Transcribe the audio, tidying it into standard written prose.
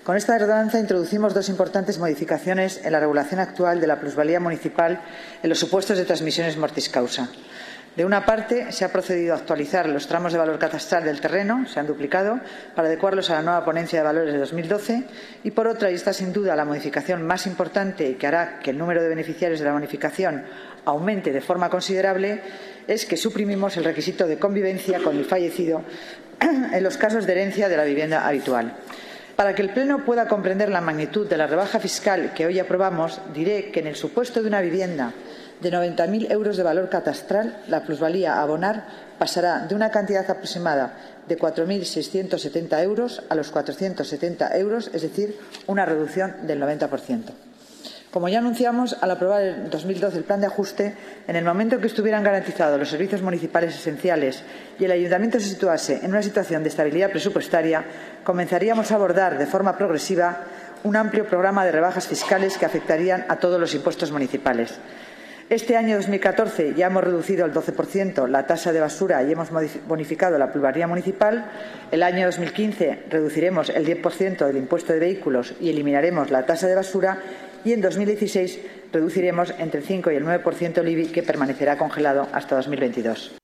Con esta ordenanza introducimos dos importantes modificaciones en la regulación actual de la plusvalía municipal en los supuestos de transmisiones mortis causa. De una parte, se ha procedido a actualizar los tramos de valor catastral del terreno, se han duplicado, para adecuarlos a la nueva ponencia de valores de 2012, y por otra, y esta sin duda la modificación más importante y que hará que el número de beneficiarios de la bonificación aumente de forma considerable, es que suprimimos el requisito de convivencia con el fallecido en los casos de herencia de la vivienda habitual. Para que el Pleno pueda comprender la magnitud de la rebaja fiscal que hoy aprobamos, diré que en el supuesto de una vivienda de 90.000 euros de valor catastral, la plusvalía a abonar pasará de una cantidad aproximada de 4.670 euros a los 470 euros, es decir, una reducción del 90%. Como ya anunciamos al aprobar en 2012 el plan de ajuste, en el momento en que estuvieran garantizados los servicios municipales esenciales y el ayuntamiento se situase en una situación de estabilidad presupuestaria, comenzaríamos a abordar de forma progresiva un amplio programa de rebajas fiscales que afectarían a todos los impuestos municipales. Este año 2014 ya hemos reducido al 12% la tasa de basura y hemos bonificado la plusvalía municipal. El año 2015 reduciremos el 10% del impuesto de vehículos y eliminaremos la tasa de basura. Y en 2016 reduciremos entre el 5 y el 9% el IBI, que permanecerá congelado hasta 2022.